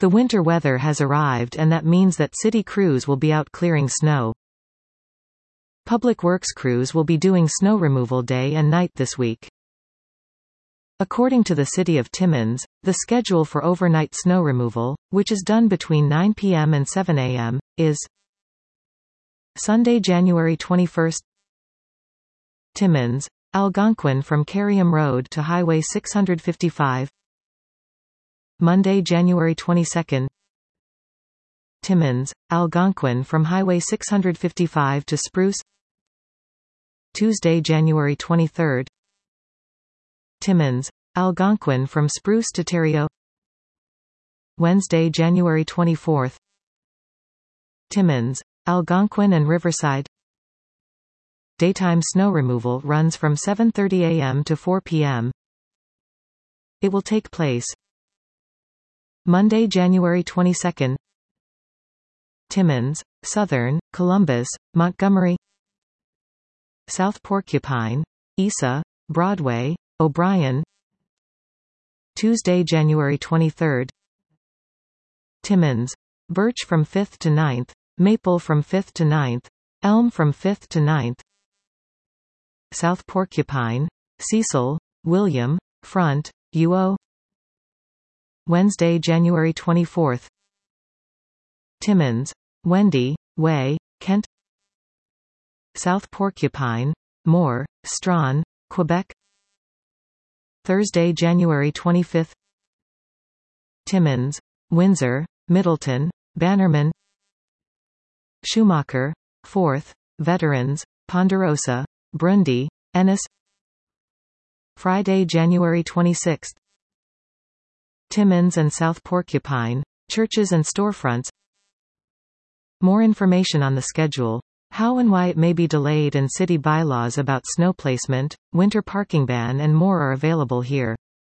The winter weather has arrived, and that means that city crews will be out clearing snow. Public works crews will be doing snow removal day and night this week. According to the City of Timmins, the schedule for overnight snow removal, which is done between 9 p.m. and 7 a.m., is Sunday, January 21. Timmins, Algonquin from Carrium Road to Highway 655. Monday, January 22. Timmins, Algonquin from Highway 655 to Spruce. Tuesday, January 23. Timmins, Algonquin from Spruce to Terrio. Wednesday, January 24. Timmins, Algonquin and Riverside. Daytime snow removal runs from 7:30 a.m. to 4 p.m. It will take place Monday, January 22. Timmins, Southern, Columbus, Montgomery, South Porcupine, Isa, Broadway, O'Brien. Tuesday, January 23. Timmins, Birch from 5th to 9th, Maple from 5th to 9th, Elm from 5th to 9th. South Porcupine, Cecil, William, Front, UO. Wednesday, January 24. Timmins, Wendy, Way, Kent. South Porcupine, Moore, Strawn, Quebec. Thursday, January 25. Timmins, Windsor, Middleton, Bannerman. Schumacher, 4th, Veterans, Ponderosa, Brundy, Ennis. Friday, January 26. Timmins and South Porcupine, churches and storefronts. More information on the schedule, how and why it may be delayed, and city bylaws about snow placement, winter parking ban and more are available here.